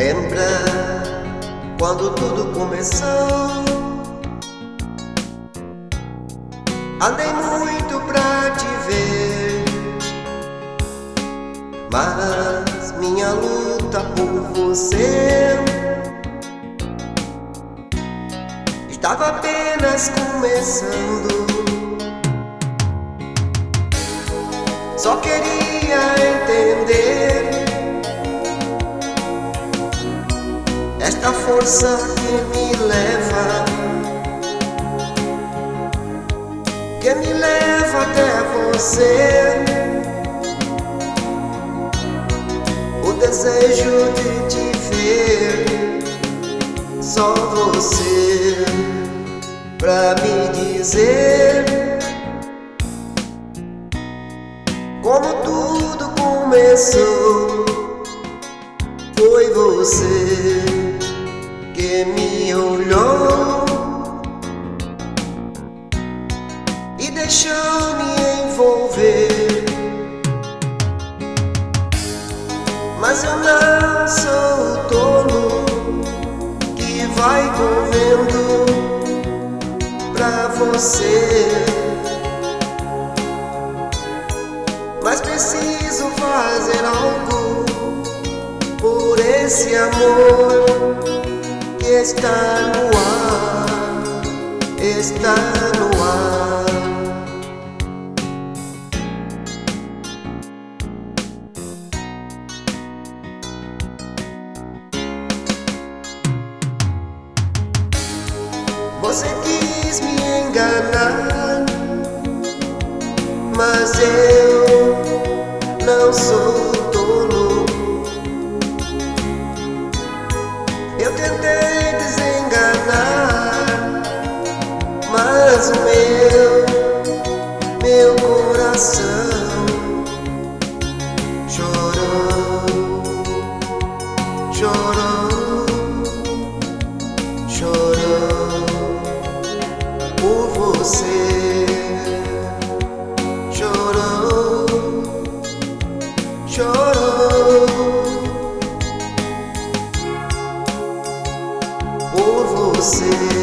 Lembra quando tudo começou? Andei muito pra te ver, mas minha luta por você estava apenas começando. Só queria entender esta força que me leva até você. O desejo de te ver, só você pra me dizer como tudo começou. Foi você que me olhou e deixou-me envolver. Mas eu não sou o tolo que vai correndo pra você, mas preciso fazer algo por esse amor que está no ar, está no ar. Você quis me enganar, mas eu não sou tolo. Eu tentei desenganar, mas o meu coração chorou, chorou, chorou por você. Chorou, chorou por você.